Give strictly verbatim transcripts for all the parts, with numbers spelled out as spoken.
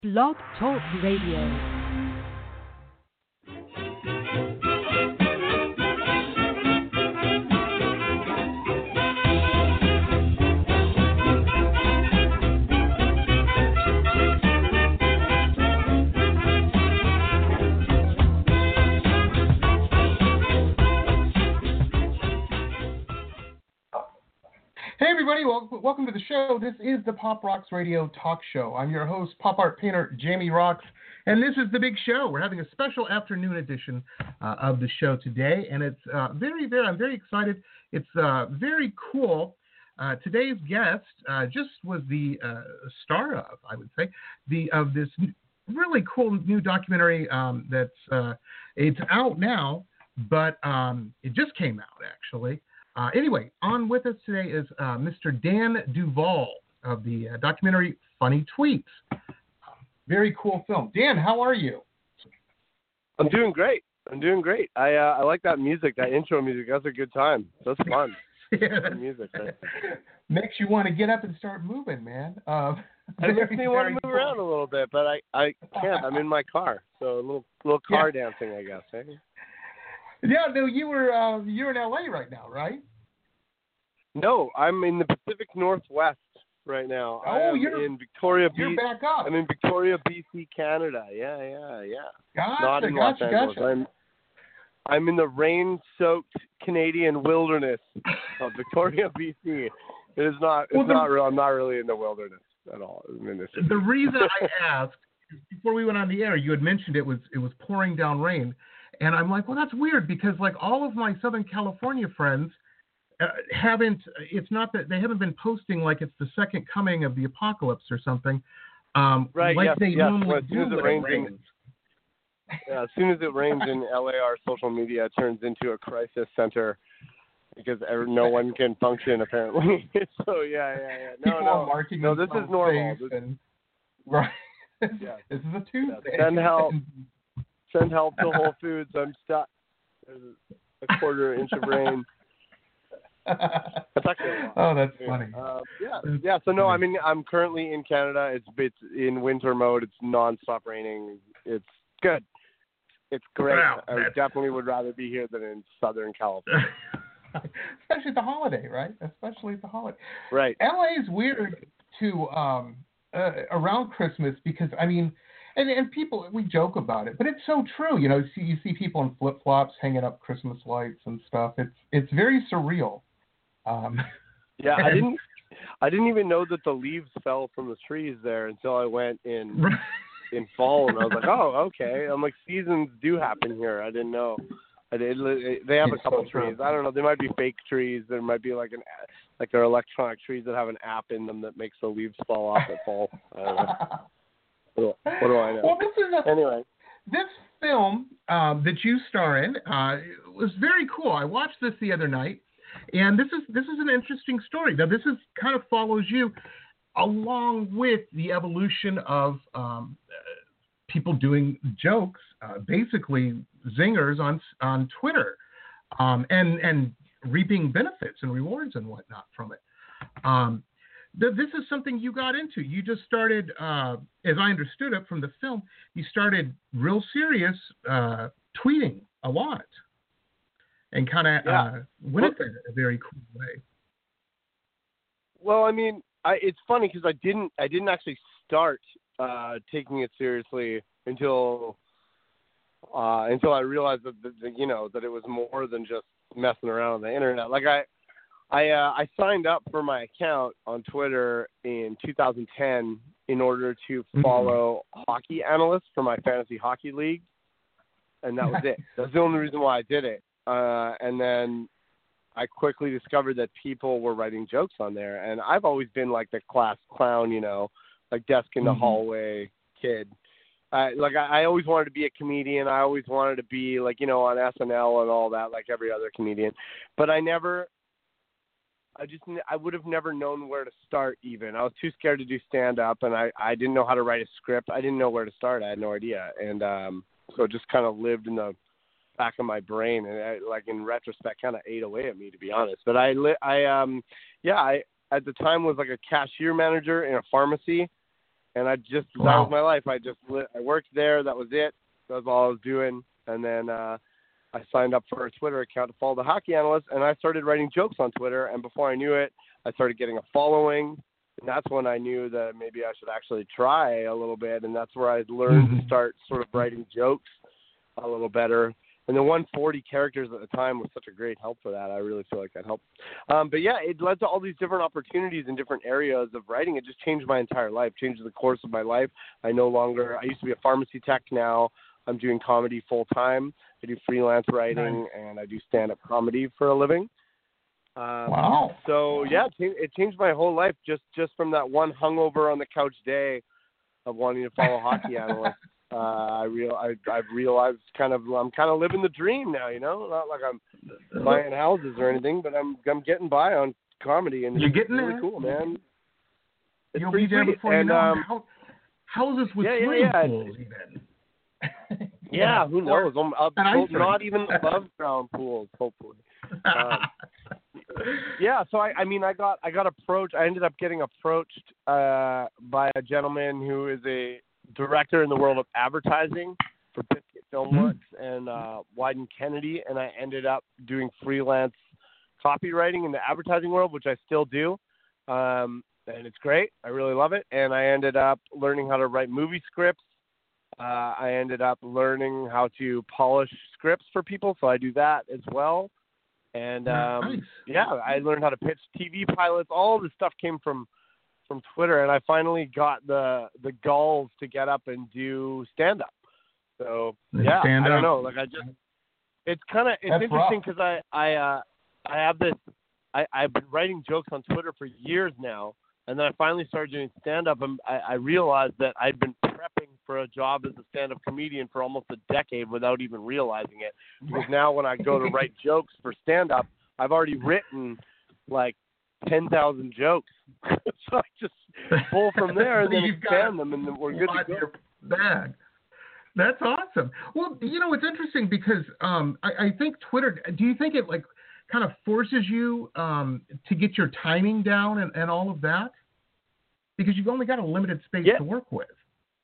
Blog Talk Radio. Hey everybody, well, welcome to the show. This is the Pop Rocks Radio Talk Show. I'm your host, pop art painter Jamie Rocks, and this is the big show. We're having a special afternoon edition uh, of the show today, and it's uh, very, very, I'm very excited. It's uh, very cool. Uh, today's guest uh, just was the uh, star of, I would say, the of this really cool new documentary um, that's uh, it's out now, but um, it just came out actually. Uh, anyway, on with us today is uh, Mister Dan Duval of the uh, documentary Funny Tweets. Very cool film. Dan, how are you? I'm doing great. I'm doing great. I uh, I like that music, that intro music. That's a good time. That's fun. Yeah. Good music. Right? Makes you want to get up and start moving, man. Um, I makes me want to move cool. around a little bit, but I, I can't. I'm in my car, so a little little car yeah. dancing, I guess. Eh? Yeah, no, you were uh, you're in L A right now, right? No, I'm in the Pacific Northwest right now. Oh, I am you're in Victoria, you're B- back up. I'm in Victoria, B C, Canada. Yeah, yeah, yeah. Gotcha, Not in gotcha, Los Angeles. gotcha. I'm I'm in the rain-soaked Canadian wilderness of Victoria, B C. It is not. It's well, the, not real. I'm not really in the wilderness at all. I'm in the, the reason I asked before we went on the air, you had mentioned it was it was pouring down rain. And I'm like, well, that's weird because like all of my Southern California friends uh, haven't, it's not that they haven't been posting like it's the second coming of the apocalypse or something. Um, right, like yes, they yes. normally Well, as do soon as it when rains, it rains. in, yeah, as soon as it rains in L A, our social media turns into a crisis center because no one can function apparently. So yeah, yeah, yeah. No, People no, are marking no. This is normal. This, and, right. Yeah. This is a Tuesday. Yeah. Send help. Send help to Whole Foods. I'm stuck. There's a quarter inch of rain. That's actually a lot. Oh, that's funny. Uh, yeah, yeah. So no, I mean, I'm currently in Canada. It's it's in winter mode. It's nonstop raining. It's good. It's great. Wow, I definitely would rather be here than in Southern California. Especially at the holiday, right? Especially at the holiday. Right. L A is weird to um, uh, around Christmas because I mean. And and people, we joke about it, but it's so true. You know, you see, you see people in flip flops hanging up Christmas lights and stuff. It's it's very surreal. Um, yeah, I didn't I didn't even know that the leaves fell from the trees there until I went in in fall, and I was like, oh, okay. I'm like, seasons do happen here. I didn't know. I did. They have a couple so trees. I don't know. They might be fake trees. There might be like an like they're electronic trees that have an app in them that makes the leaves fall off at fall. I don't know. What do I know? Well, this is a, anyway. This film um, that you star in uh, was very cool. I watched this the other night, and this is this is an interesting story. Now, this is kind of follows you along with the evolution of um, uh, people doing jokes, uh, basically zingers on on Twitter, um, and and reaping benefits and rewards and whatnot from it. Um, This is something you got into. You just started, uh, as I understood it from the film, you started real serious uh, tweeting a lot and kind of yeah. uh, went it in a very cool way. Well, I mean, I, it's funny because I didn't, I didn't actually start uh, taking it seriously until uh, until I realized that, that, that you know that it was more than just messing around on the internet. Like I. I uh, I signed up for my account on Twitter in two thousand ten in order to follow mm-hmm. hockey analysts for my fantasy hockey league, and that was it. That's the only reason why I did it. Uh, and then I quickly discovered that people were writing jokes on there, and I've always been like the class clown, you know, like desk in the mm-hmm. hallway kid. Uh, like I, I always wanted to be a comedian. I always wanted to be like you know on S N L and all that, like every other comedian. But I never. I just I would have never known where to start even. I was too scared to do stand-up, and I, I didn't know how to write a script. I didn't know where to start. I had no idea. And um, so it just kind of lived in the back of my brain, and I, like in retrospect kind of ate away at me, to be honest. But I, I um, yeah, I at the time was like a cashier manager in a pharmacy, and I just Wow. that was my life. I just li- I worked there. That was it. That was all I was doing. And then uh, I signed up for a Twitter account to follow the hockey analyst, and I started writing jokes on Twitter. And before I knew it, I started getting a following. And that's when I knew that maybe I should actually try a little bit. And that's where I learned Mm-hmm. to start sort of writing jokes a little better. And the one hundred forty characters at the time was such a great help for that. I really feel like that helped. Um, but yeah, it led to all these different opportunities in different areas of writing. It just changed my entire life, changed the course of my life. I no longer, I used to be a pharmacy tech. Now I'm doing comedy full time. I do freelance writing, Nice. and I do stand-up comedy for a living. Um, Wow. So yeah, it, cha- it changed my whole life just, just from that one hungover on the couch day of wanting to follow hockey analysts. Uh, I real I I've realized kind of I'm kind of living the dream now, you know. Not like I'm buying houses or anything, but I'm I'm getting by on comedy, and You're it's getting really there. cool, man. It's You'll pretty be there sweet. before and, you know. um, How, houses with yeah, yeah, swimming yeah. pools, even. Yeah, who knows? I'm, I'm An ice not rink. even above ground pools, hopefully. Um, yeah, so I, I mean, I got I got approached. I ended up getting approached uh, by a gentleman who is a director in the world of advertising for Biscuit Film Hmm. Works and uh, Wyden Kennedy, and I ended up doing freelance copywriting in the advertising world, which I still do, um, and it's great. I really love it. And I ended up learning how to write movie scripts. Uh, I ended up learning how to polish scripts for people, so I do that as well. And um, Nice. yeah, I learned how to pitch T V pilots. All this stuff came from from Twitter, and I finally got the the gulls to get up and do stand up. So And yeah, stand I don't up. know. Like I just, it's kind of it's That's interesting rough. because I I uh, I have this. I I've been writing jokes on Twitter for years now, and then I finally started doing stand up, and I, I realized that I'd been prepping for a job as a stand up comedian for almost a decade without even realizing it. Because now when I go to write jokes for stand up, I've already written like ten thousand jokes. So I just pull from there and then You've expand got them, and then we're a good lot to in go. your bag. That's awesome. Well, you know, it's interesting because um, I, I think Twitter, do you think it like kind of forces you um, to get your timing down and, and all of that? Because you've only got a limited space Yeah. to work with.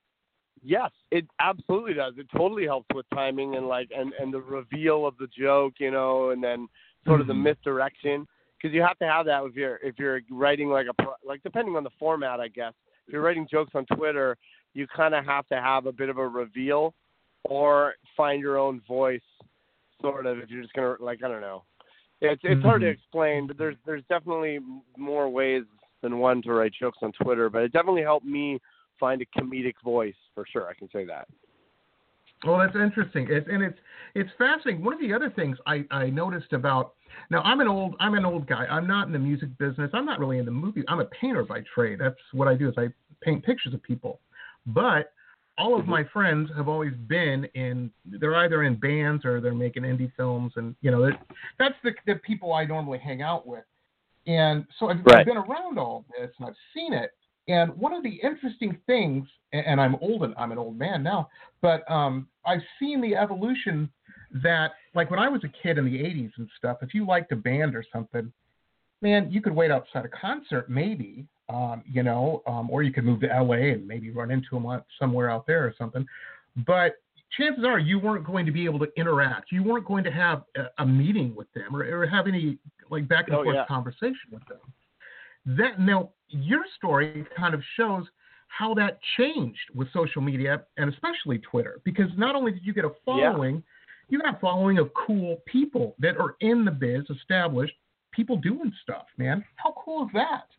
Yes, it absolutely does. It totally helps with timing and like and, and the reveal of the joke, you know, and then sort of the Mhm. misdirection, because you have to have that if you're if you're writing like a pro- like depending on the format, I guess. If you're writing jokes on Twitter, you kind of have to have a bit of a reveal or find your own voice, sort of. If you're just gonna like I don't know, it's it's hard to Mhm. explain, but there's there's definitely more ways than one to write jokes on Twitter. But it definitely helped me find a comedic voice for sure. I can say that. Well, that's interesting. It's, and it's it's fascinating. One of the other things I, I noticed about now I'm an old I'm an old guy. I'm not in the music business. I'm not really in the movies. I'm a painter by trade. That's what I do is I paint pictures of people. But all of my friends have always been in. They're either in bands or they're making indie films, and you know that, that's the the people I normally hang out with. And so I've, Right. I've been around all this and I've seen it. And one of the interesting things, and and I'm old and I'm an old man now, but um, I've seen the evolution that, like when I was a kid in the eighties and stuff, if you liked a band or something, man, you could wait outside a concert maybe, um, you know, um, or you could move to L A and maybe run into them on- somewhere out there or something. But chances are you weren't going to be able to interact. You weren't going to have a, a meeting with them or, or have any like back and Oh, forth yeah. conversation with them. That now your story kind of shows how that changed with social media and especially Twitter, because not only did you get a following, you got a following of cool people that are in the biz, established people doing stuff, man. How cool is that?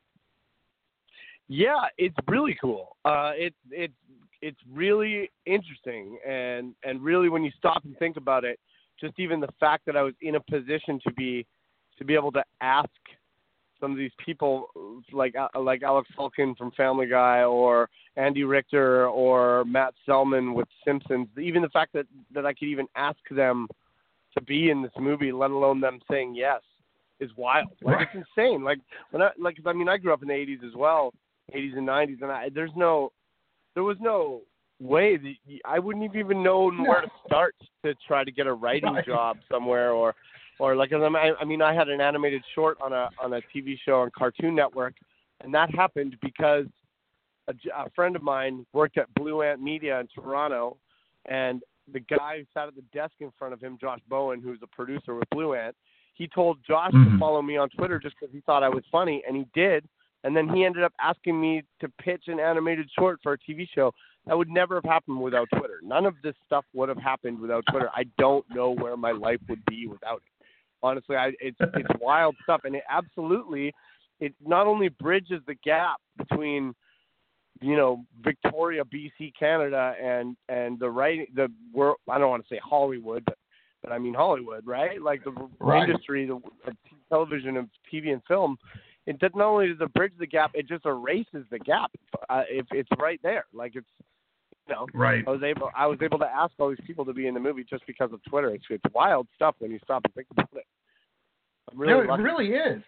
Yeah, it's really cool. Uh, it's it's it's really interesting, and and really when you stop and think about it, just even the fact that I was in a position to be to be able to ask some of these people like like Alex Sulkin from Family Guy or Andy Richter or Matt Selman with Simpsons, even the fact that, that I could even ask them to be in this movie, let alone them saying yes, is wild. Like Right. it's insane. Like when I like I mean I grew up in the eighties as well, eighties and nineties, and I, there's no there was no way that you, I wouldn't have even known where to start to try to get a writing Right. job somewhere or Or like, I I mean, I had an animated short on a on a T V show on Cartoon Network, and that happened because a, a friend of mine worked at Blue Ant Media in Toronto, and the guy who sat at the desk in front of him, Josh Bowen, who's a producer with Blue Ant, he told Josh mm-hmm. to follow me on Twitter just because he thought I was funny, and he did. And then he ended up asking me to pitch an animated short for a T V show. That would never have happened without Twitter. None of this stuff would have happened without Twitter. I don't know where my life would be without it. Honestly, I, it's it's wild stuff, and it absolutely it not only bridges the gap between, you know, Victoria, B C, Canada, and and the writing the world. I don't want to say Hollywood, but but I mean Hollywood, right? Like the right. industry, the of television and T V and film. It does, not only does it bridge the gap, it just erases the gap. Uh, if it's right there, like it's, you know, right. I was able, I was able to ask all these people to be in the movie just because of Twitter. It's, it's wild stuff when you stop and think about it. I'm really no, lucky. It really is,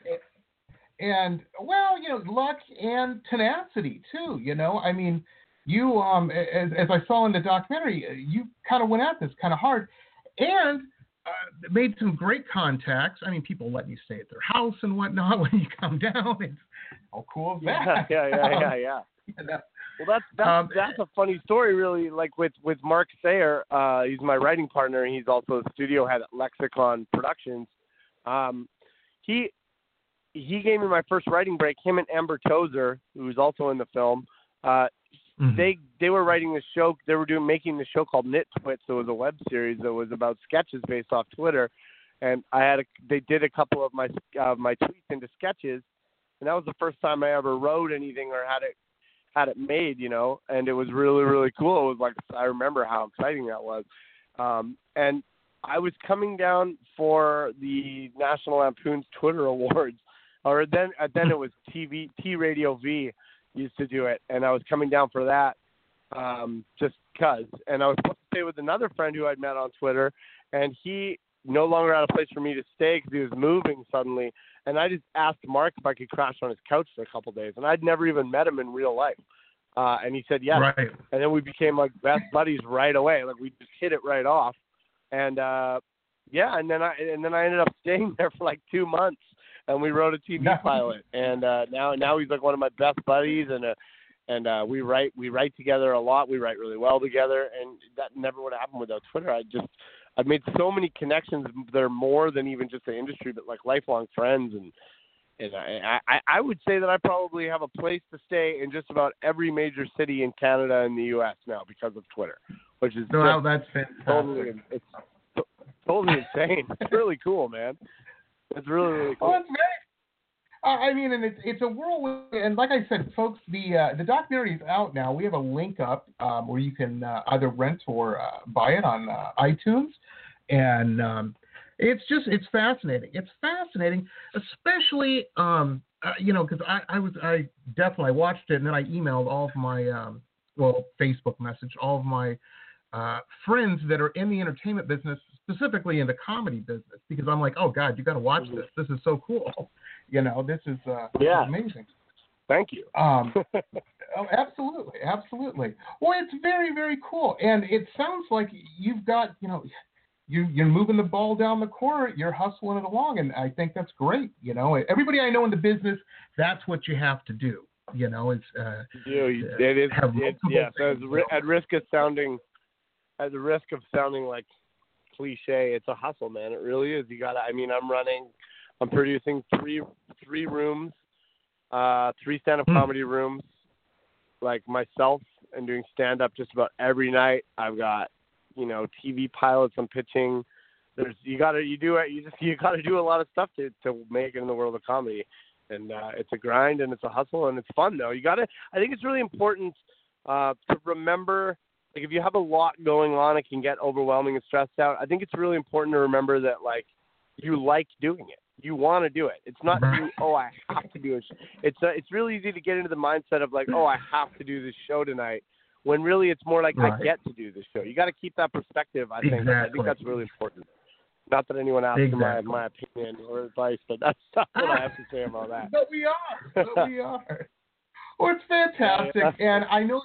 and well, you know, luck and tenacity too. You know, I mean, you, um, as, as I saw in the documentary, you kind of went at this kind of hard, and. Uh, made some great contacts. I mean, people let you stay at their house and whatnot when you come down. It's how cool is that? Yeah, yeah, yeah, yeah. yeah. You know? Well, that's that's um, that's a funny story, really. Like with with Mark Sayer, uh, he's my writing partner. He's also a studio head at Lexicon Productions. Um, he he gave me my first writing break. Him and Amber Tozer, who's also in the film. Uh, Mm-hmm. They they were writing this show. They were doing making the show called Knit Twits. It was a web series that was about sketches based off Twitter, and I had a, they did a couple of my uh, my tweets into sketches, and that was the first time I ever wrote anything or had it had it made, you know. And it was really really cool. It was like I remember how exciting that was, um, and I was coming down for the National Lampoon's Twitter Awards, or then uh, then it was T V T Radio V. Used to do it, and I was coming down for that um, just because. And I was supposed to stay with another friend who I'd met on Twitter, and he no longer had a place for me to stay because he was moving suddenly. And I just asked Mark if I could crash on his couch for a couple of days, and I'd never even met him in real life. Uh, and he said yes. Right. And then we became like best buddies right away. Like we just hit it right off. And uh, yeah, and then I and then I ended up staying there for like two months. And we wrote a T V no. pilot, and uh, now now he's like one of my best buddies, and uh, and uh, we write we write together a lot. We write really well together, and that never would have happened without Twitter. I just I've made so many connections that are more than even just the industry, but like lifelong friends, and and I, I I would say that I probably have a place to stay in just about every major city in Canada and the U S now because of Twitter, which is wow, that's fantastic. Totally, it's totally insane. It's really cool, man. It's really, really cool. Oh, it's very. Uh, I mean, and it's it's a whirlwind. And like I said, folks, the uh, the documentary is out now. We have a link up um, where you can uh, either rent or uh, buy it on uh, iTunes, and um, it's just it's fascinating. It's fascinating, especially um, uh, you know, because I, I was I definitely watched it, and then I emailed all of my um, well Facebook message all of my uh, friends that are in the entertainment business, specifically in the comedy business, because I'm like, oh God, you got to watch this. This is so cool. You know, this is uh, yeah. amazing. Thank you. Um, oh, absolutely, absolutely. Well, it's very, very cool, and it sounds like you've got, you know, you you're moving the ball down the court. You're hustling it along, and I think that's great. You know, everybody I know in the business, that's what you have to do. You know, it's uh, you, it is. It, yeah, so at risk of sounding. At the risk of sounding like cliche, it's a hustle, man. It really is. You got to, I mean, I'm running, I'm producing three three rooms, uh, three stand-up mm. comedy rooms, like myself, and doing stand-up just about every night. I've got, you know, T V pilots I'm pitching. There's, you got to, you do it, you just, you got to do a lot of stuff to, to make it in the world of comedy. And uh, it's a grind and it's a hustle and it's fun, though. You got to, I think it's really important uh, to remember. Like, if you have a lot going on, it can get overwhelming and stressed out. I think it's really important to remember that, like, you like doing it. You want to do it. It's not, you, oh, I have to do it. It's uh, it's really easy to get into the mindset of, like, oh, I have to do this show tonight, when really it's more like, right. I get to do this show. You got to keep that perspective, I think. Exactly. I think that's really important. Not that anyone asks exactly. my, my opinion or advice, but that's not what I have to say about that. But we are. But we are. Well, it's fantastic. And I know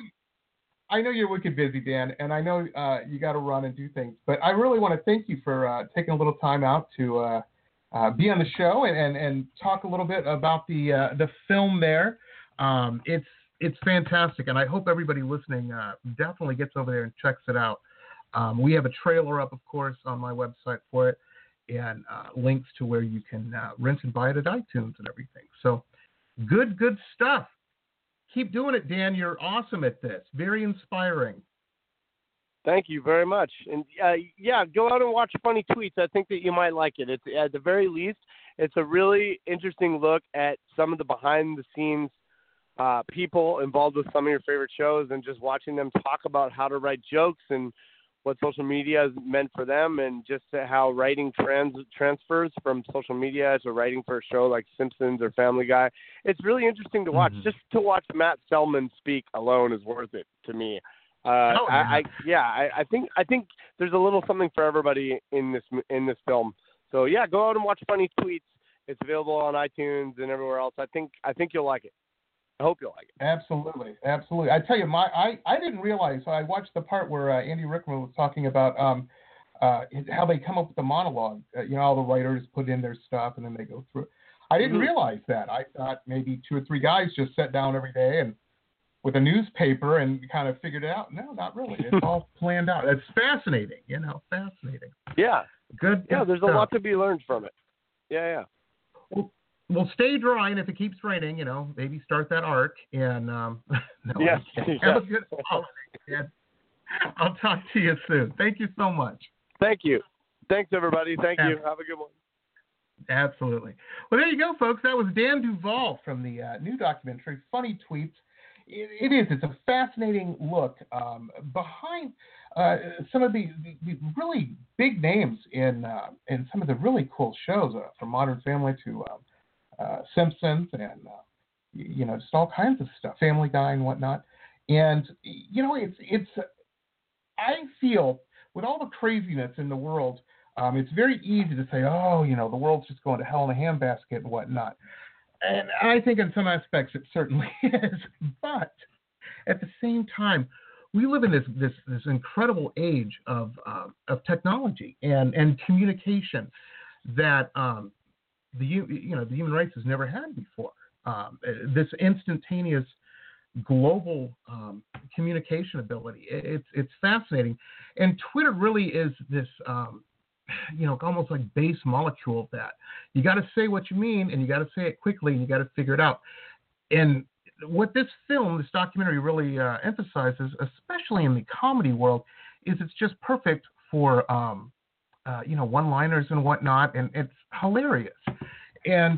I know you're wicked busy, Dan, and I know uh, you got to run and do things, but I really want to thank you for uh, taking a little time out to uh, uh, be on the show and, and, and talk a little bit about the uh, the film there. Um, it's it's fantastic, and I hope everybody listening uh, definitely gets over there and checks it out. Um, we have a trailer up, of course, on my website for it, and uh, links to where you can uh, rent and buy it at iTunes and everything. So good, good stuff. Keep doing it, Dan. You're awesome at this. Very inspiring. Thank you very much. And uh, yeah, go out and watch Funny Tweets. I think that you might like it. It's at the very least, it's a really interesting look at some of the behind the scenes uh, people involved with some of your favorite shows, and just watching them talk about how to write jokes and what social media has meant for them, and just how writing trans transfers from social media to writing for a show like Simpsons or Family Guy. It's really interesting to watch. Mm-hmm. Just to watch Matt Selman speak alone is worth it to me. Uh, oh, I, I yeah, I, I think I think there's a little something for everybody in this in this film. So yeah, go out and watch Funny Tweets. It's available on iTunes and everywhere else. I think I think you'll like it. I hope you'll like it. Absolutely, absolutely. I tell you, my I, I didn't realize. So I watched the part where uh, Andy Rickman was talking about um, uh, how they come up with the monologue. Uh, you know, all the writers put in their stuff and then they go through it. I didn't mm-hmm. realize that. I thought maybe two or three guys just sat down every day and with a newspaper and kind of figured it out. No, not really. It's all planned out. It's fascinating, you know, fascinating. Yeah. Good. Yeah, good there's stuff. a lot to be learned from it. Yeah, yeah. Well, well, stay dry, and if it keeps raining, you know, maybe start that arc. And um, no, yes. have yeah. a good holiday, man. I'll talk to you soon. Thank you so much. Thank you. Thanks, everybody. Thank yeah. you. Have a good one. Absolutely. Well, there you go, folks. That was Dan Duvall from the uh, new documentary, Funny Tweets. It, it is. It's a fascinating look um, behind uh, some of the, the, the really big names in uh, in some of the really cool shows, uh, from Modern Family to uh, uh, Simpsons and uh, you know just all kinds of stuff, Family Guy and whatnot. And you know, it's it's. I feel with all the craziness in the world, um, it's very easy to say, oh, you know, the world's just going to hell in a handbasket and whatnot. And I think in some aspects it certainly is. But at the same time, we live in this this, this incredible age of uh, of technology and, and communication that um, the you know the human race has never had before. Um, this instantaneous global um, communication ability. It's it's fascinating, and Twitter really is this. Um, you know, almost like base molecule of that. You got to say what you mean, and you got to say it quickly, and you got to figure it out. And what this film, this documentary really uh, emphasizes, especially in the comedy world, is it's just perfect for, um, uh, you know, one-liners and whatnot, and it's hilarious. And,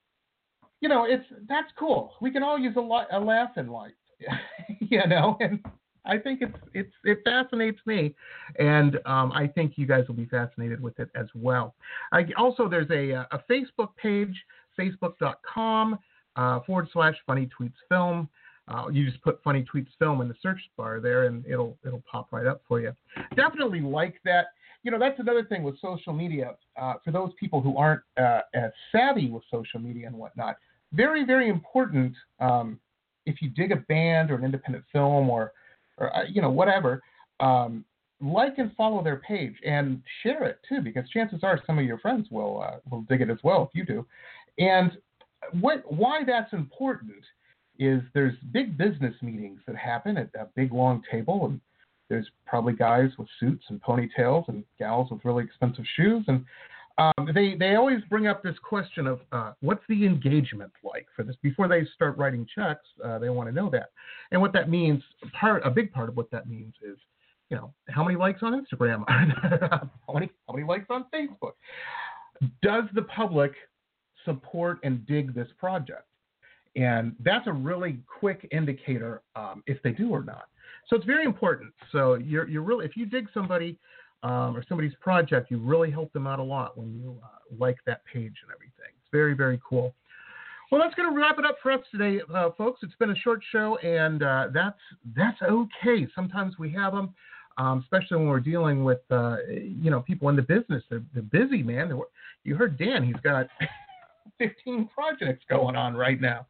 you know, it's that's cool. We can all use a, li- a laugh in life, you know, and I think it's it's it fascinates me, and um, I think you guys will be fascinated with it as well. I, also, there's a, a Facebook page, facebook.com uh, forward slash Funny Tweets Film. Uh, you just put Funny Tweets Film in the search bar there, and it'll it'll pop right up for you. Definitely like that. You know, that's another thing with social media. Uh, for those people who aren't uh, as savvy with social media and whatnot, very very important. Um, if you dig a band or an independent film or or, you know, whatever, um, like and follow their page and share it too, because chances are some of your friends will uh, will dig it as well if you do. And what why that's important is there's big business meetings that happen at a big long table, and there's probably guys with suits and ponytails and gals with really expensive shoes, and um, they they always bring up this question of uh, what's the engagement like for this before they start writing checks. Uh, they want to know that, and what that means. Part a big part of what that means is, you know, how many likes on Instagram, how many how many likes on Facebook. Does the public support and dig this project? And that's a really quick indicator um, if they do or not. So it's very important. So you're you're really if you dig somebody. Um, or somebody's project, you really help them out a lot when you uh, like that page and everything. It's very, very cool. Well, that's going to wrap it up for us today, uh, folks. It's been a short show, and uh, that's that's okay. Sometimes we have them, um, especially when we're dealing with uh, you know people in the business. They're, they're busy, man. They're, you heard Dan; he's got fifteen projects going on right now.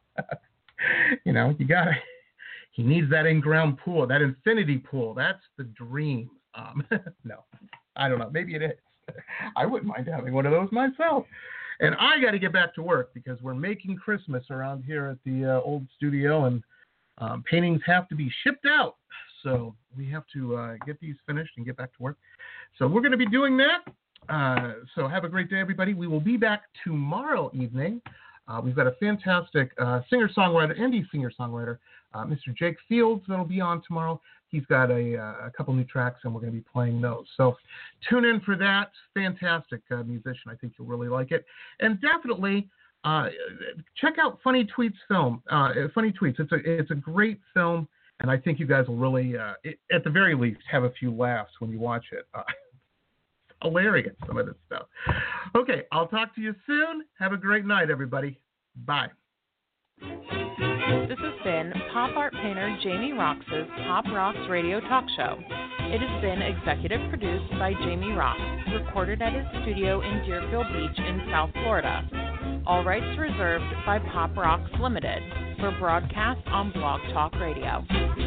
you know, you got to. He needs that in-ground pool, that infinity pool. That's the dream. Um, no, I don't know. Maybe it is. I wouldn't mind having one of those myself. And I got to get back to work because we're making Christmas around here at the uh, old studio, and Um, paintings have to be shipped out, so we have to uh, get these finished and get back to work. So we're going to be doing that. Uh, so have a great day, everybody. We will be back tomorrow evening. Uh, we've got a fantastic uh, singer-songwriter, indie singer-songwriter, uh, Mister Jake Fields, that'll be on tomorrow. He's got a, uh, a couple new tracks, and we're going to be playing those. So tune in for that. Fantastic uh, musician. I think you'll really like it. And definitely uh, check out Funny Tweets film. Uh, Funny Tweets. It's a it's a great film, and I think you guys will really, uh, it, at the very least, have a few laughs when you watch it. Uh, hilarious, some of this stuff. Okay, I'll talk to you soon. Have a great night, everybody. Bye. This has been pop art painter Jamie Roxx's Pop Rocks Radio Talk Show. It has been executive produced by Jamie Roxx, recorded at his studio in Deerfield Beach in South Florida. All rights reserved by Pop Rocks Limited for broadcast on Blog Talk Radio.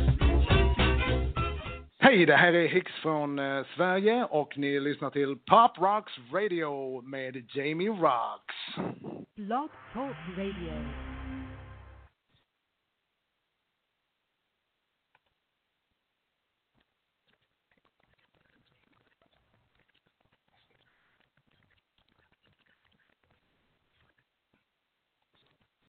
Hej, det här är Hicks från eh, Sverige och ni lyssnar till Pop Rocks Radio med Jamie Roxx. Blog Talk Radio.